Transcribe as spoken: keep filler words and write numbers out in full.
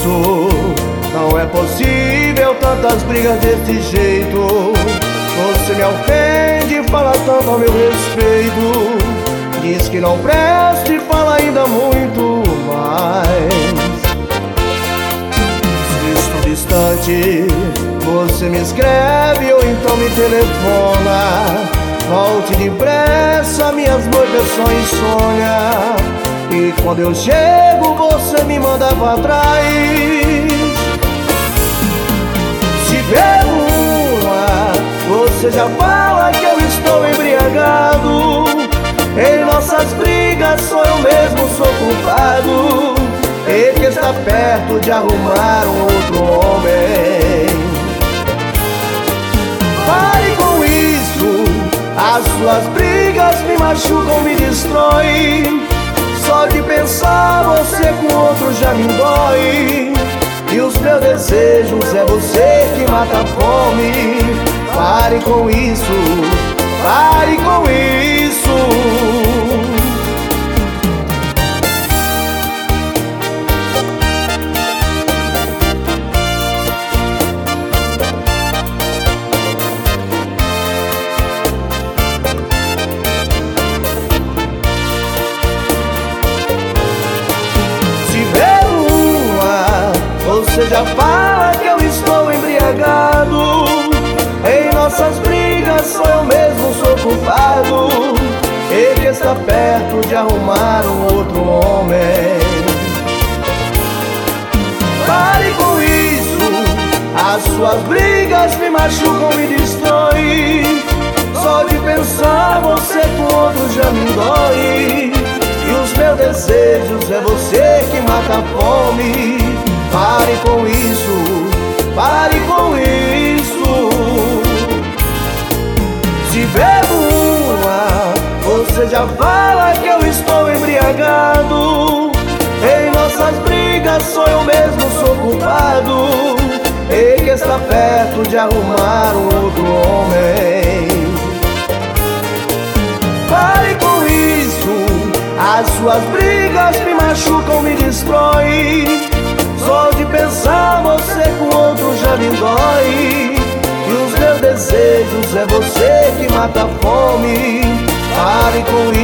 isso. Não é possível tantas brigas desse jeito. Você me ofende, fala tanto ao meu respeito. Diz que não presta e fala ainda muito mais. Se estou distante, você me escreve ou então me telefona. Volte depressa, minhas noites são insônia. E quando eu chego, você me manda pra trás. Se bebo uma, você já fala que eu estou embriagado. Em nossas brigas sou eu mesmo, sou culpado. E que está perto de arrumar um outro homem. Pare com isso, as suas brigas me machucam, me destroem. Só de pensar você com outro já me dói. E os meus desejos é você que mata a fome. Pare com isso, pare com isso. Você já fala que eu estou embriagado. Em nossas brigas sou eu mesmo, sou culpado. E que está perto de arrumar um outro homem. Pare com isso, as suas brigas me machucam, me destroem. Só de pensar você com outro já me dói. E os meus desejos é você que mata a fome. Pare com isso, pare com isso. Se bebo uma, você já fala que eu estou embriagado. Em nossas brigas sou eu mesmo, sou culpado. E que está perto de arrumar um outro homem. Pare com isso, as suas brigas me machucam, me destroem. Só de pensar você com outro já me dói. E os meus desejos é você que mata a fome. Pare com isso.